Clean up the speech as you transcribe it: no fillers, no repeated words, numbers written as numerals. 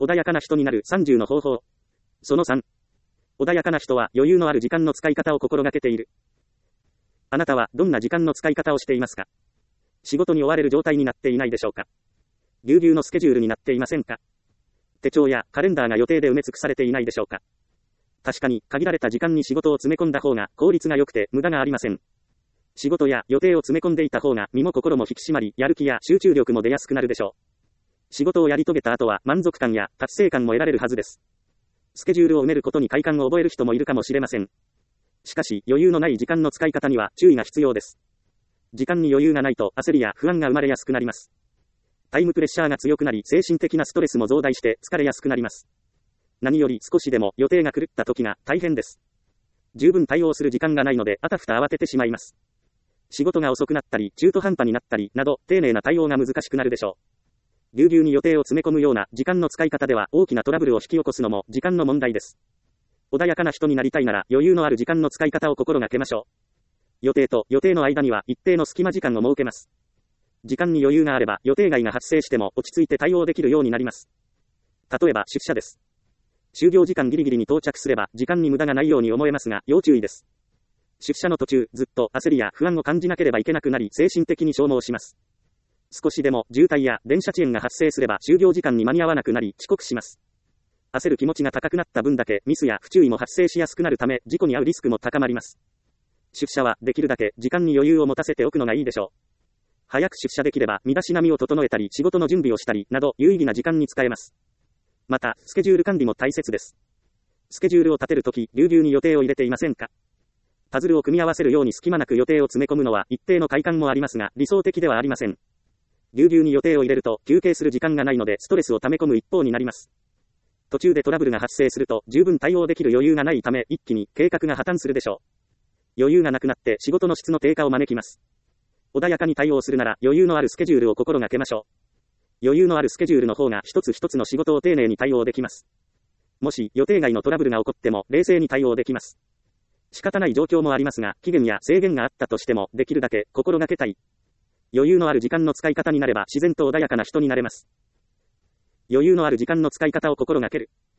穏やかな人になる30の方法。その3。穏やかな人は余裕のある時間の使い方を心がけている。あなたはどんな時間の使い方をしていますか？仕事に追われる状態になっていないでしょうか？ぎゅうぎゅうのスケジュールになっていませんか？手帳やカレンダーが予定で埋め尽くされていないでしょうか？確かに限られた時間に仕事を詰め込んだ方が効率が良くて無駄がありません。仕事や予定を詰め込んでいた方が身も心も引き締まり、やる気や集中力も出やすくなるでしょう。仕事をやり遂げた後は満足感や達成感も得られるはずです。スケジュールを埋めることに快感を覚える人もいるかもしれません。しかし余裕のない時間の使い方には注意が必要です。時間に余裕がないと焦りや不安が生まれやすくなります。タイムプレッシャーが強くなり、精神的なストレスも増大して疲れやすくなります。何より少しでも予定が狂った時が大変です。十分対応する時間がないのであたふた慌ててしまいます。仕事が遅くなったり、中途半端になったりなど、丁寧な対応が難しくなるでしょう。ぎゅうぎゅうに予定を詰め込むような時間の使い方では大きなトラブルを引き起こすのも時間の問題です。穏やかな人になりたいなら余裕のある時間の使い方を心がけましょう。予定と予定の間には一定の隙間時間を設けます。時間に余裕があれば予定外が発生しても落ち着いて対応できるようになります。例えば出社です。就業時間ギリギリに到着すれば時間に無駄がないように思えますが要注意です。出社の途中ずっと焦りや不安を感じなければいけなくなり精神的に消耗します。少しでも渋滞や電車遅延が発生すれば就業時間に間に合わなくなり遅刻します。焦る気持ちが高くなった分だけミスや不注意も発生しやすくなるため事故に遭うリスクも高まります。出社はできるだけ時間に余裕を持たせておくのがいいでしょう。早く出社できれば身だしなみを整えたり仕事の準備をしたりなど有意義な時間に使えます。またスケジュール管理も大切です。スケジュールを立てるときぎゅうぎゅうに予定を入れていませんか？パズルを組み合わせるように隙間なく予定を詰め込むのは一定の快感もありますが理想的ではありません。ぎゅうぎゅうに予定を入れると休憩する時間がないのでストレスを溜め込む一方になります。途中でトラブルが発生すると十分対応できる余裕がないため一気に計画が破綻するでしょう。余裕がなくなって仕事の質の低下を招きます。穏やかに対応するなら余裕のあるスケジュールを心がけましょう。余裕のあるスケジュールの方が一つ一つの仕事を丁寧に対応できます。もし予定外のトラブルが起こっても冷静に対応できます。仕方ない状況もありますが、期限や制限があったとしてもできるだけ心がけたい。余裕のある時間の使い方になれば自然と穏やかな人になれます。余裕のある時間の使い方を心がける。